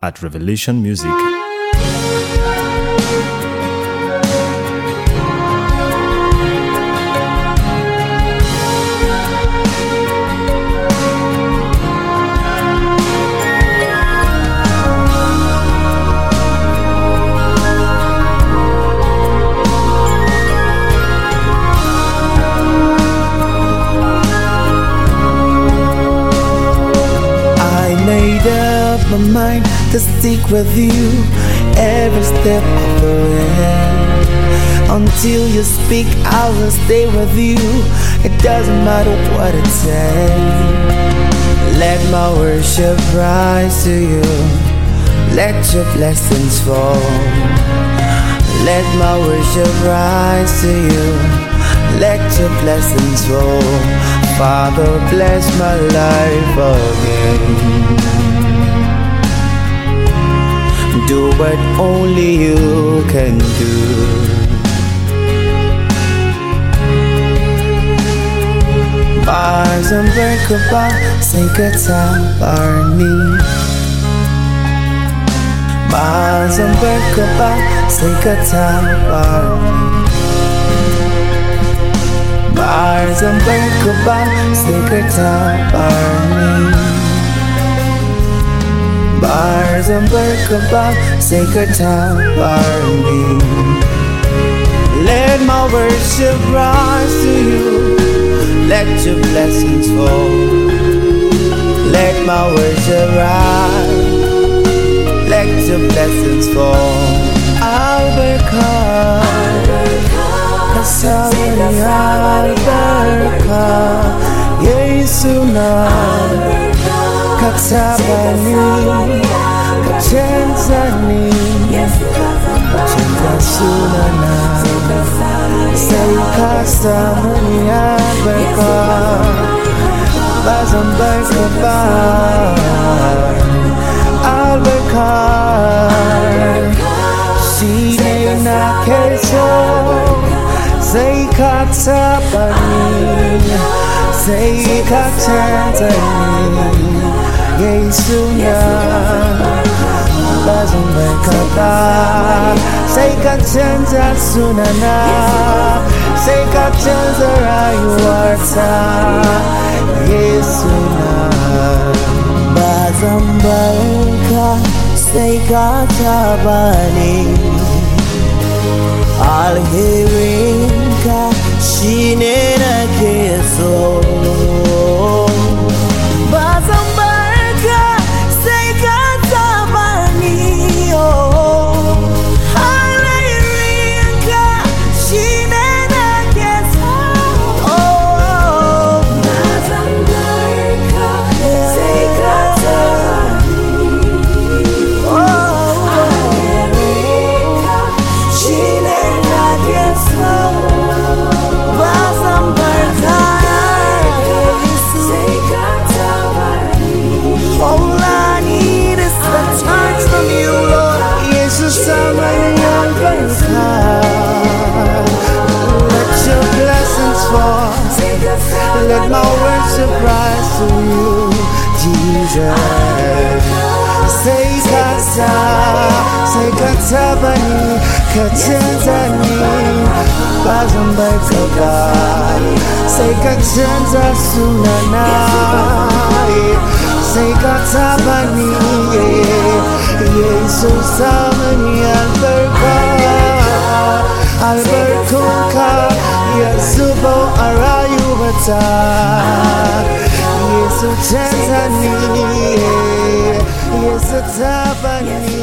at Revelation Music. Made up my mind to stick with you every step of the way. Until you speak, I will stay with you. It doesn't matter what it takes. Let my worship rise to you. Let your blessings fall. Let my worship rise to you. Let your blessings fall. Father, bless my life again. Do what only you can do. Bars unbreakable, say katabarni. Bars unbreakable, say katabarni. Bars unbreakable, sacred tabarni. Bars unbreakable, sacred tabarni. Let my worship rise to you. Let your blessings fall. Let my worship rise. Let your blessings fall. Kasabani alberka Yesuna Katabani Kachenzani Kachenzasunana Say Kasabani alberka Bazamberka Alberka Shine na keso Say katabani, say katantani, Yesunya, bazumekata, say katanta sunana, say katanta rayuarta, Yesuna, bazumeka, say katabani. Alherinka shinena keso Bazambarka sekatamani Alherinka shinena keso Bazambarka sekatamani Alherinka shinena all I need is the touch from you, Lord. Jesus, let your blessings fall. Let my worship rise to you, Jesus. Say kata, say katabani, kachenzani, bazambai kaba. Say kachenza sunana, say katabani, Jesus amani alberka, alberkuka, Yesubo arayu bata, Yesu chenzani, Yesu tabani.